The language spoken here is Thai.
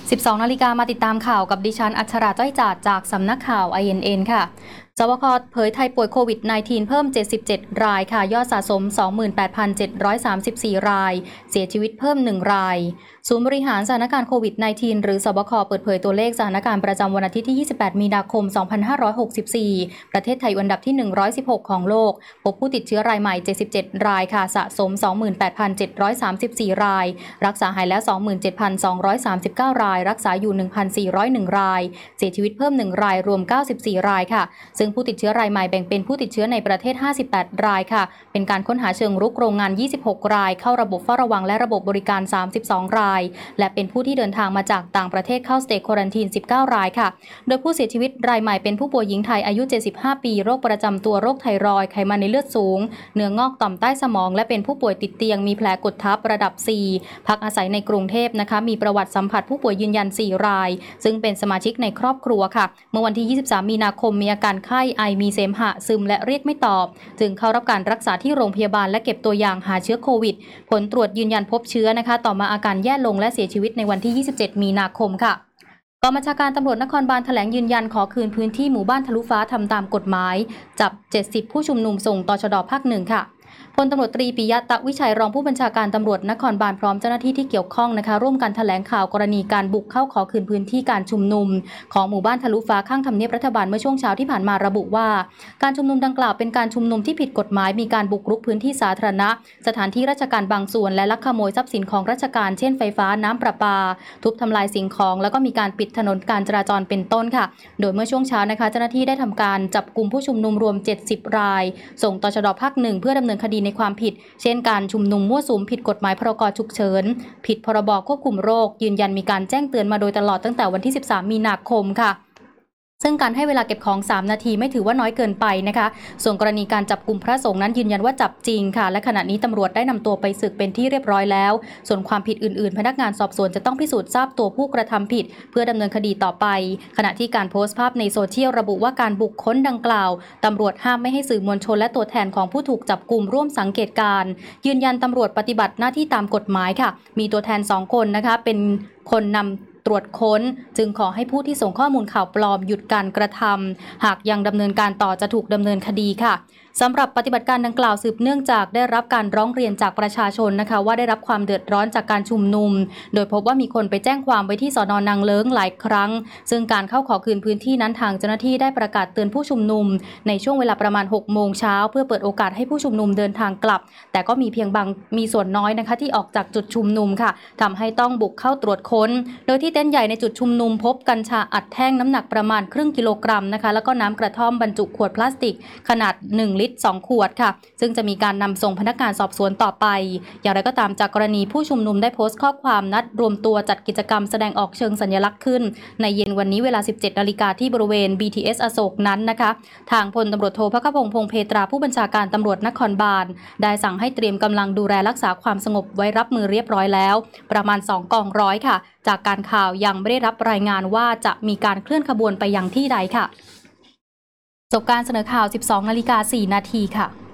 12 นาฬิกามาติดตามข่าวกับดิฉันอัชราจ้อยจาดจากสำนักข่าว INN ค่ะสบคเผยไทยป่วยโควิด -19 เพิ่ม 77 รายค่ะยอดสะสม 28,734 รายเสียชีวิตเพิ่ม 1 รายศูนย์บริหารสถานการณ์โควิด -19 หรือสบคเปิดเผยตัวเลขสถานการณ์ประจำวันอาทิตย์ที่ 28 มีนาคม 2564 ประเทศไทยอันดับที่ 116 ของโลกพบผู้ติดเชื้อรายใหม่ 77 รายค่ะสะสม 28,734 รายรักษาหายแล้ว 27,239 รายรักษาอยู่ 1,401 รายเสียชีวิตเพิ่ม 1 รายรวม 94 รายค่ะซึ่งผู้ติดเชื้อรายใหม่แบ่งเป็นผู้ติดเชื้อในประเทศ 58 รายค่ะเป็นการค้นหาเชิงรุกโรงงาน 26 รายเข้าระบบเฝ้าระวังและระบบบริการ 32 รายและเป็นผู้ที่เดินทางมาจากต่างประเทศเข้าสเตจควอรันทีน 19 รายค่ะโดยผู้เสียชีวิตรายใหม่เป็นผู้ป่วยหญิงไทยอายุ 75 ปีโรคประจำตัวโรคไทรอยด์ไขมันในเลือดสูงเนื้องอกต่อมใต้สมองและเป็นผู้ป่วยติดเตียงมีแผลกดทับระดับ 4 พักอาศัยในกรุงเทพนะคะมีประวัติสัมผัสผู้ป่วยยืนยัน 4 รายซึ่งเป็นสมาชิกในครอบครัวค่ะเมื่อวันที่ 23 มีนาคมมีอาการไข้ไอมีเสมหะซึมและเรียกไม่ตอบจึงเข้ารับการรักษาที่โรงพยาบาลและเก็บตัวอย่างหาเชื้อโควิดผลตรวจยืนยันพบเชื้อนะคะต่อมาอาการแย่ลงและเสียชีวิตในวันที่ 27 มีนาคมค่ะกองบัญชาการตำรวจนครบาลแถลงยืนยันขอคืนพื้นที่หมู่บ้านทะลุฟ้าทำตามกฎหมายจับ 70 ผู้ชุมนุมส่งตชด.ภาค 1 ค่ะพลตำรวจตรีปิยะตะวิชัยรองผู้บัญชาการตำรวจนครบาลพร้อมเจ้าหน้าที่ที่เกี่ยวข้องนะคะร่วมกันแถลงข่าวกรณีการบุกเข้าขอคืนพื้นที่การชุมนุมของหมู่บ้านทะลุฟ้าข้างทำเนียบรัฐบาลเมื่อช่วงเช้าที่ผ่านมาระบุว่าการชุมนุมดังกล่าวเป็นการชุมนุมที่ผิดกฎหมายมีการบุกรุกพื้นที่สาธารณะสถานที่ราชการบางส่วนและลักขโมยทรัพย์สินของราชการเช่นไฟฟ้าน้ำประปาทุบทำลายสิ่งของแล้วก็มีการปิดถนนการจราจรเป็นต้นค่ะโดยเมื่อช่วงเช้านะคะเจ้าหน้าที่ได้ทำการจับกุมผู้ชุมนุมรวม 70 รายส่งตชด.ภาค 1 เพื่อดำเนินคดีในความผิดเช่นการชุมนุมมั่วสุมผิดกฎหมายพรก.ฉุกเฉินผิดพรบควบคุมโรคยืนยันมีการแจ้งเตือนมาโดยตลอดตั้งแต่วันที่ 13 มีนาคมค่ะซึ่งการให้เวลาเก็บของ 3 นาทีไม่ถือว่าน้อยเกินไปนะคะส่วนกรณีการจับกุมพระสงฆ์นั้นยืนยันว่าจับจริงค่ะและขณะนี้ตำรวจได้นำตัวไปศึกเป็นที่เรียบร้อยแล้วส่วนความผิดอื่นๆพนักงานสอบสวนจะต้องพิสูจน์ทราบตัวผู้กระทำผิดเพื่อดำเนินคดีต่อไปขณะที่การโพสต์ภาพในโซเชียลระบุว่าการบุกค้นดังกล่าวตำรวจห้ามไม่ให้สื่อมวลชนและตัวแทนของผู้ถูกจับกุมร่วมสังเกตการณ์ยืนยันตำรวจปฏิบัติหน้าที่ตามกฎหมายค่ะมีตัวแทน2 คนนะคะเป็นคนนำตรวจค้นจึงขอให้ผู้ที่ส่งข้อมูลข่าวปลอมหยุดการกระทำหากยังดำเนินการต่อจะถูกดำเนินคดีค่ะสำหรับปฏิบัติการดังกล่าวสืบเนื่องจากได้รับการร้องเรียนจากประชาชนนะคะว่าได้รับความเดือดร้อนจากการชุมนุมโดยพบว่ามีคนไปแจ้งความไว้ที่สน.นางเลิ้งหลายครั้งซึ่งการเข้าขอคืนพื้นที่นั้นทางเจ้าหน้าที่ได้ประกาศเตือนผู้ชุมนุมในช่วงเวลาประมาณ 6 โมงเช้าเพื่อเปิดโอกาสให้ผู้ชุมนุมเดินทางกลับแต่ก็มีเพียงมีส่วนน้อยนะคะที่ออกจากจุดชุมนุมค่ะทำให้ต้องบุกเข้าตรวจค้นโดยที่เต็นท์ใหญ่ในจุดชุมนุมพบกัญชาอัดแท่งน้ำหนักประมาณครึ่งกิโลกรัมนะคะแล้วก็น้ำกระท่อมบรรจุขวดพลาสติกขนาด1 ลิตร 2 ขวดค่ะซึ่งจะมีการนำส่งพนักงานสอบสวนต่อไปอย่างไรก็ตามจากกรณีผู้ชุมนุมได้โพสต์ข้อความนัดรวมตัวจัดกิจกรรมแสดงออกเชิงสัญลักษณ์ขึ้นในเย็นวันนี้เวลา 17 นาฬิกาที่บริเวณ BTS อโศกนั้นนะคะทางพลตำรวจโทภัคพงษ์พงษ์เพตราผู้บัญชาการตำรวจนครบาลได้สั่งให้เตรียมกำลังดูแลรักษาความสงบไว้รับมือเรียบร้อยแล้วประมาณ2 กองร้อยค่ะจากการข่าวยังไม่ได้รับรายงานว่าจะมีการเคลื่อนขบวนไปยังที่ใดค่ะจบการเสนอข่าว 12:04 นาทีค่ะ